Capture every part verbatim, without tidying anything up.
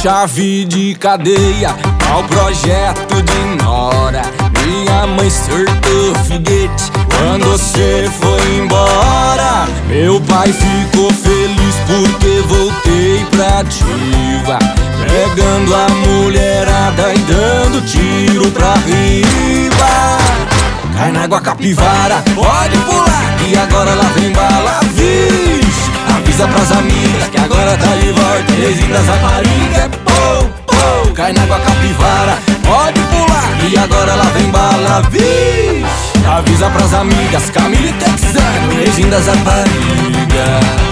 chave de cadeia ao projeto de Nora. Minha mãe sortou foguete quando você foi embora. Meu pai ficou feliz porque voltei pra ativa, pegando a mulherada e dando tiro pra riba. Cai na água capivara, pode pular, que agora lá vem bala. Vixe, avisa pras amigas que agora tá de volta, reizinho das raparigas é pou, pou. Cai na água capivara, pode pular, que agora lá vem bala. Vixe, avisa pras amigas, Camila e Texano, reizinho das raparigas.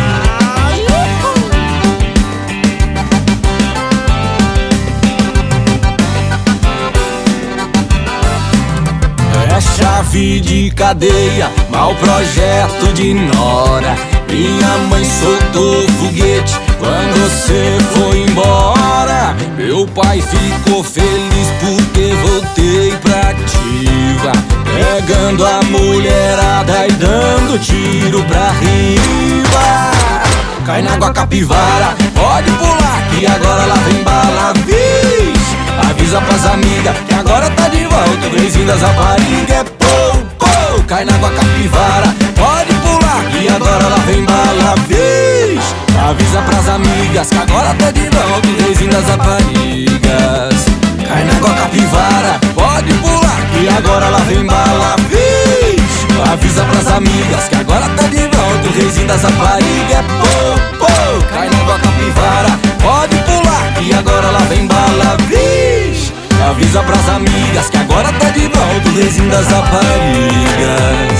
É chave de cadeia, mau projeto de Nora. Minha mãe soltou foguete quando você foi embora. Meu pai ficou feliz porque voltei pra ativa, pegando a mulherada e dando tiro pra riba. Cai na água capivara, pode pular, que agora lá vem bala. Vixe, avisa pras amigas que agora tá de volta, o reizinho das raparigas é pou, pou. Cai na água capivara, pode pular, que agora lá vem bala. Vixe, avisa pras amigas que agora tá de volta, o reizinho das raparigas. Cai na água capivara, pode pular, que agora lá vem bala. Vixe, avisa pras amigas que agora tá de volta, o reizinho das raparigas é pou, pou. Cai na água capivara, pode pular, que agora lá vem bala. Vixe, avisa pras amigas que agora tá de volta, o reizinho das raparigas.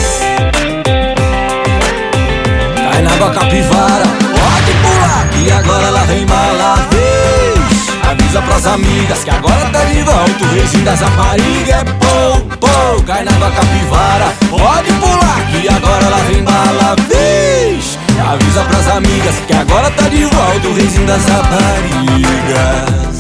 Cai na água capivara, pode pular, que agora lá vem bala. Vixe, avisa pras amigas que agora tá de volta, o reizinho das raparigas é pou, pou. Cai na água capivara, pode pular, que agora lá vem bala. Vixe, avisa pras amigas que agora tá de volta, o reizinho das raparigas.